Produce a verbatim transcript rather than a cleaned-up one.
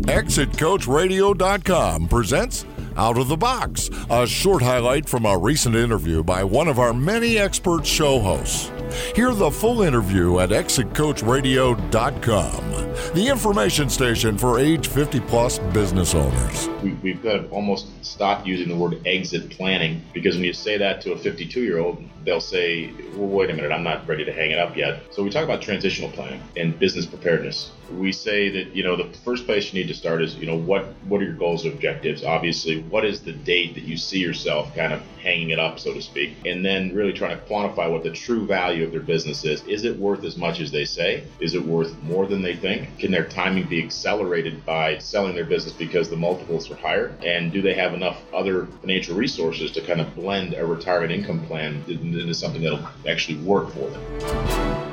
Exit Coach Radio dot com presents Out of the Box, a short highlight from a recent interview by one of our many expert show hosts. Hear the full interview at Exit Coach Radio dot com, the information station for age fifty plus business owners. We, we've got to almost stop using the word exit planning, because when you say that to a fifty-two-year-old, they'll say, well, wait a minute, I'm not ready to hang it up yet. So we talk about transitional planning and business preparedness. We say that, you know, the first place you need to start is, you know, what, what are your goals and objectives? Obviously, what is the date that you see yourself kind of hanging it up, so to speak? And then really trying to quantify what the true value of their business is. Is it worth as much as they say? Is it worth more than they think? Can their timing be accelerated by selling their business because the multiples are higher? And do they have enough other financial resources to kind of blend a retirement income plan into something that'll actually work for them?